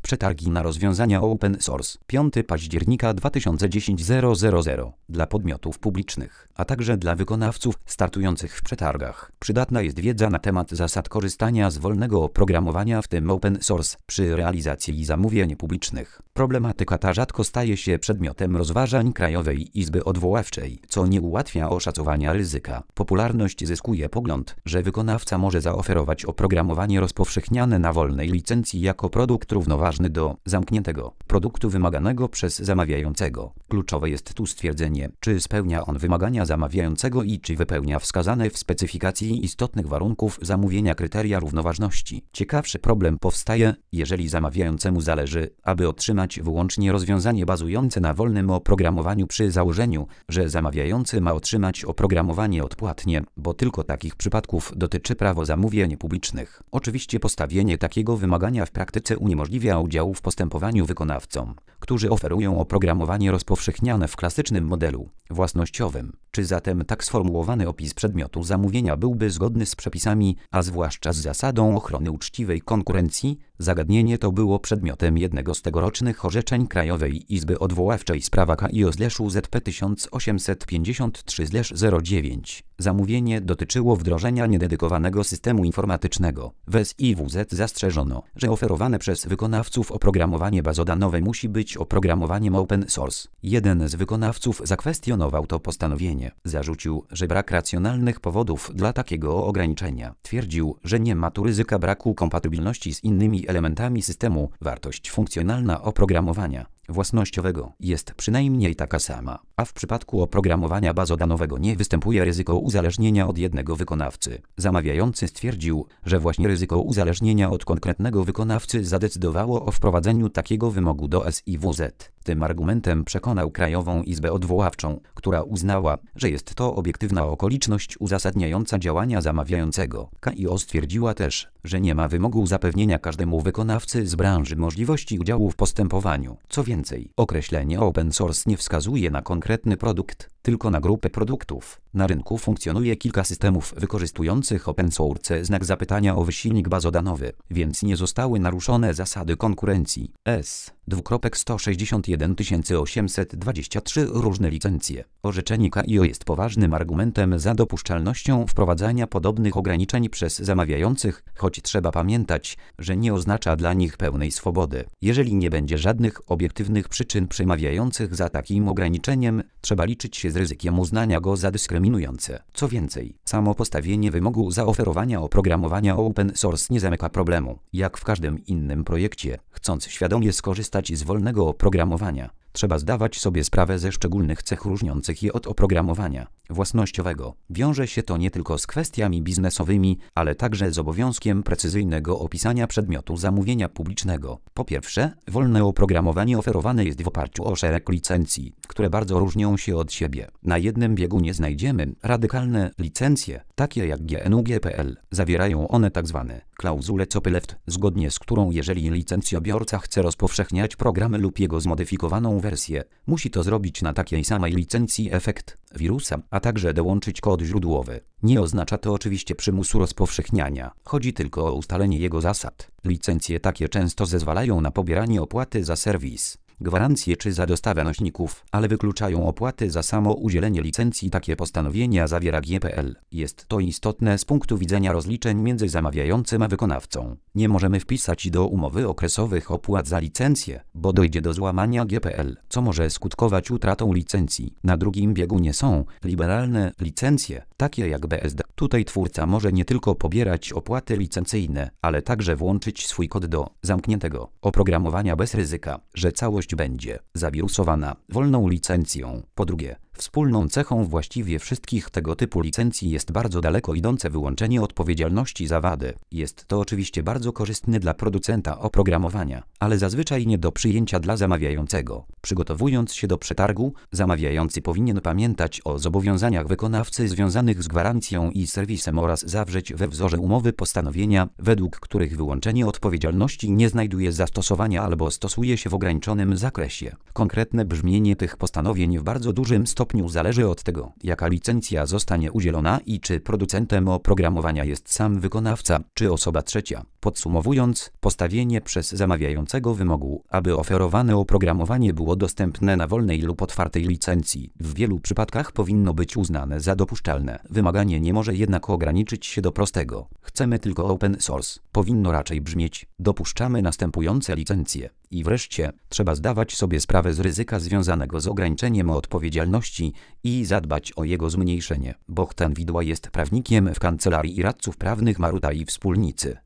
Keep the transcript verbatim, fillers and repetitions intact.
Przetargi na rozwiązania open source. piątego października dwa tysiące dziesiątego dla podmiotów publicznych, a także dla wykonawców startujących w przetargach. Przydatna jest wiedza na temat zasad korzystania z wolnego oprogramowania, w tym open source, przy realizacji zamówień publicznych. Problematyka ta rzadko staje się przedmiotem rozważań Krajowej Izby Odwoławczej, co nie ułatwia oszacowania ryzyka. Popularność zyskuje pogląd, że wykonawca może zaoferować oprogramowanie rozpowszechniane na wolnej licencji jako produkt równoważny do zamkniętego produktu wymaganego przez zamawiającego. Kluczowe jest tu stwierdzenie, czy spełnia on wymagania zamawiającego i czy wypełnia wskazane w specyfikacji istotnych warunków zamówienia kryteria równoważności. Ciekawszy problem powstaje, jeżeli zamawiającemu zależy, aby otrzymać wyłącznie rozwiązanie bazujące na wolnym oprogramowaniu przy założeniu, że zamawiający ma otrzymać oprogramowanie odpłatnie, bo tylko takich przypadków dotyczy prawo zamówień publicznych. Oczywiście postawienie takiego wymagania w praktyce uniemożliwia udział w postępowaniu wykonawcom, którzy oferują oprogramowanie rozpowszechniane w klasycznym modelu własnościowym. Czy zatem tak sformułowany opis przedmiotu zamówienia byłby zgodny z przepisami, a zwłaszcza z zasadą ochrony uczciwej konkurencji? Zagadnienie to było przedmiotem jednego z tegorocznych orzeczeń Krajowej Izby Odwoławczej, sprawa K I O Z P tysiąc osiemset pięćdziesiąt trzy zero dziewięć. Zamówienie dotyczyło wdrożenia niededykowanego systemu informatycznego. W S I W Z zastrzeżono, że oferowane przez wykonawców oprogramowanie bazodanowe musi być oprogramowaniem open source. Jeden z wykonawców zakwestionował to postanowienie. Zarzucił, że brak racjonalnych powodów dla takiego ograniczenia. Twierdził, że nie ma tu ryzyka braku kompatybilności z innymi elementami systemu. Wartość funkcjonalna oprogramowania własnościowego jest przynajmniej taka sama, a w przypadku oprogramowania bazodanowego nie występuje ryzyko uzależnienia od jednego wykonawcy. Zamawiający stwierdził, że właśnie ryzyko uzależnienia od konkretnego wykonawcy zadecydowało o wprowadzeniu takiego wymogu do S I W Z. Tym argumentem przekonał Krajową Izbę Odwoławczą, która uznała, że jest to obiektywna okoliczność uzasadniająca działania zamawiającego. K I O stwierdziła też, że nie ma wymogu zapewnienia każdemu wykonawcy z branży możliwości udziału w postępowaniu. Co więcej, określenie open source nie wskazuje na konkretny produkt, tylko na grupę produktów. Na rynku funkcjonuje kilka systemów wykorzystujących open source znak zapytania o wysilnik bazodanowy, więc nie zostały naruszone zasady konkurencji. S. sto sześćdziesiąt jeden tysięcy osiemset dwadzieścia trzy różne licencje. Orzeczenie K I O jest poważnym argumentem za dopuszczalnością wprowadzania podobnych ograniczeń przez zamawiających, choć trzeba pamiętać, że nie oznacza dla nich pełnej swobody. Jeżeli nie będzie żadnych obiektywnych przyczyn przemawiających za takim ograniczeniem, trzeba liczyć się z ryzykiem uznania go za dyskryminujące. Co więcej, samo postawienie wymogu zaoferowania oprogramowania open source nie zamyka problemu. Jak w każdym innym projekcie, chcąc świadomie skorzystać z wolnego oprogramowania, trzeba zdawać sobie sprawę ze szczególnych cech różniących je od oprogramowania własnościowego. Wiąże się to nie tylko z kwestiami biznesowymi, ale także z obowiązkiem precyzyjnego opisania przedmiotu zamówienia publicznego. Po pierwsze, wolne oprogramowanie oferowane jest w oparciu o szereg licencji, które bardzo różnią się od siebie. Na jednym biegunie znajdziemy radykalne licencje, takie jak G N U G P L. Zawierają one tzw. klauzulę copyleft, zgodnie z którą jeżeli licencjobiorca chce rozpowszechniać program lub jego zmodyfikowaną wersję, musi to zrobić na takiej samej licencji efekt wirusa, a także dołączyć kod źródłowy. Nie oznacza to oczywiście przymusu rozpowszechniania. Chodzi tylko o ustalenie jego zasad. Licencje takie często zezwalają na pobieranie opłaty za serwis, gwarancje czy za dostawę nośników, ale wykluczają opłaty za samo udzielenie licencji. Takie postanowienia zawiera G P L. Jest to istotne z punktu widzenia rozliczeń między zamawiającym a wykonawcą. Nie możemy wpisać do umowy okresowych opłat za licencję, bo dojdzie do złamania G P L, co może skutkować utratą licencji. Na drugim biegunie są liberalne licencje, takie jak B S D. Tutaj twórca może nie tylko pobierać opłaty licencyjne, ale także włączyć swój kod do zamkniętego oprogramowania bez ryzyka, że całość będzie zawirusowana wolną licencją. Po drugie, wspólną cechą właściwie wszystkich tego typu licencji jest bardzo daleko idące wyłączenie odpowiedzialności za wady. Jest to oczywiście bardzo korzystne dla producenta oprogramowania, ale zazwyczaj nie do przyjęcia dla zamawiającego. Przygotowując się do przetargu, zamawiający powinien pamiętać o zobowiązaniach wykonawcy związanych z gwarancją i serwisem oraz zawrzeć we wzorze umowy postanowienia, według których wyłączenie odpowiedzialności nie znajduje zastosowania albo stosuje się w ograniczonym zakresie. Konkretne brzmienie tych postanowień w bardzo dużym stopniu stopniu zależy od tego, jaka licencja zostanie udzielona i czy producentem oprogramowania jest sam wykonawca, czy osoba trzecia. Podsumowując, postawienie przez zamawiającego wymogu, aby oferowane oprogramowanie było dostępne na wolnej lub otwartej licencji, w wielu przypadkach powinno być uznane za dopuszczalne. Wymaganie nie może jednak ograniczyć się do prostego: chcemy tylko open source. Powinno raczej brzmieć: dopuszczamy następujące licencje. I wreszcie, trzeba zdawać sobie sprawę z ryzyka związanego z ograniczeniem odpowiedzialności i zadbać o jego zmniejszenie. Bohdan Widła jest prawnikiem w kancelarii radców prawnych Maruta i Wspólnicy.